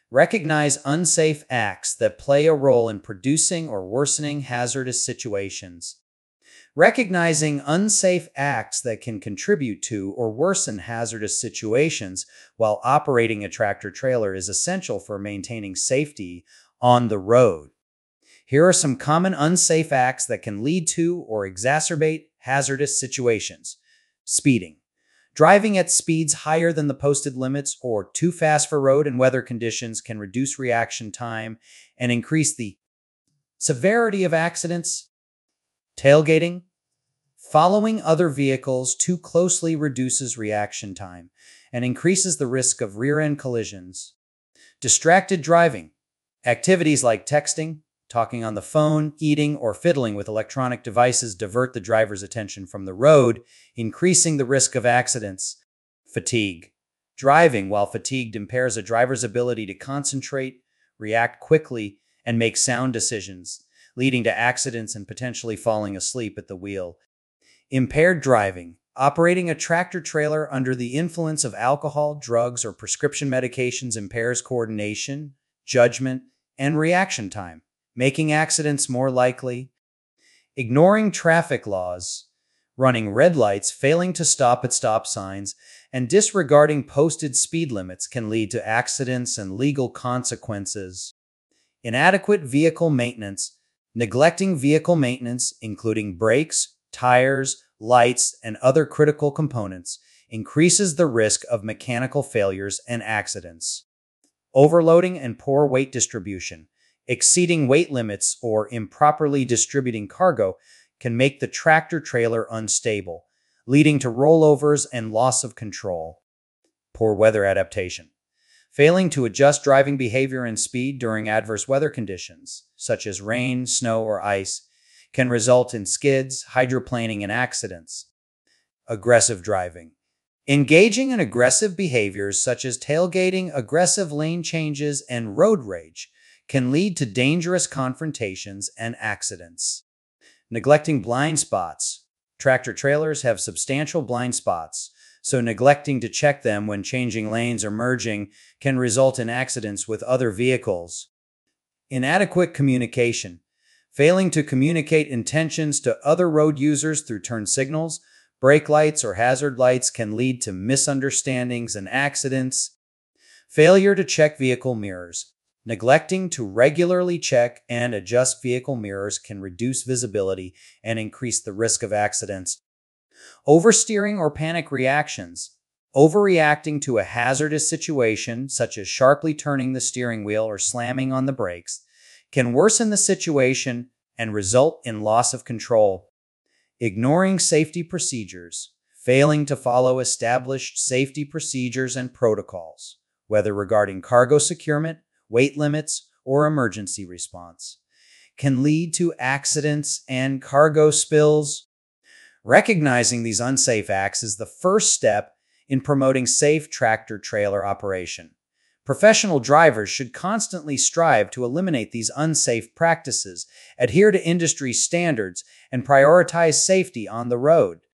Recognize unsafe acts that play a role in producing or worsening hazardous situations. Recognizing unsafe acts that can contribute to or worsen hazardous situations while operating a tractor-trailer is essential for maintaining safety on the road. Here are some common unsafe acts that can lead to or exacerbate hazardous situations. Speeding. Driving at speeds higher than the posted limits or too fast for road and weather conditions can reduce reaction time and increase the severity of accidents. Tailgating. Following other vehicles too closely reduces reaction time and increases the risk of rear-end collisions. Distracted driving. Activities like texting, talking on the phone, eating, or fiddling with electronic devices divert the driver's attention from the road, increasing the risk of accidents. Fatigue. Driving while fatigued impairs a driver's ability to concentrate, react quickly, and make sound decisions, leading to accidents and potentially falling asleep at the wheel. Impaired driving. Operating a tractor-trailer under the influence of alcohol, drugs, or prescription medications impairs coordination, judgment, and reaction time, making accidents more likely. Ignoring traffic laws. Running red lights, failing to stop at stop signs, and disregarding posted speed limits can lead to accidents and legal consequences. Inadequate vehicle maintenance. Neglecting vehicle maintenance, including brakes, tires, lights, and other critical components, increases the risk of mechanical failures and accidents. Overloading and poor weight distribution. Exceeding weight limits or improperly distributing cargo can make the tractor-trailer unstable, leading to rollovers and loss of control. Poor weather adaptation. Failing to adjust driving behavior and speed during adverse weather conditions, such as rain, snow, or ice, can result in skids, hydroplaning, and accidents. Aggressive driving. Engaging in aggressive behaviors such as tailgating, aggressive lane changes, and road rage can lead to dangerous confrontations and accidents. Neglecting blind spots. Tractor-trailers have substantial blind spots, so neglecting to check them when changing lanes or merging can result in accidents with other vehicles. Inadequate communication. Failing to communicate intentions to other road users through turn signals, brake lights, or hazard lights can lead to misunderstandings and accidents. Failure to check vehicle mirrors. Neglecting to regularly check and adjust vehicle mirrors can reduce visibility and increase the risk of accidents. Oversteering or panic reactions. Overreacting to a hazardous situation, such as sharply turning the steering wheel or slamming on the brakes, can worsen the situation and result in loss of control. Ignoring safety procedures. Failing to follow established safety procedures and protocols, whether regarding cargo securement, weight limits, or emergency response, can lead to accidents and cargo spills. Recognizing these unsafe acts is the first step in promoting safe tractor-trailer operation. Professional drivers should constantly strive to eliminate these unsafe practices, adhere to industry standards, and prioritize safety on the road.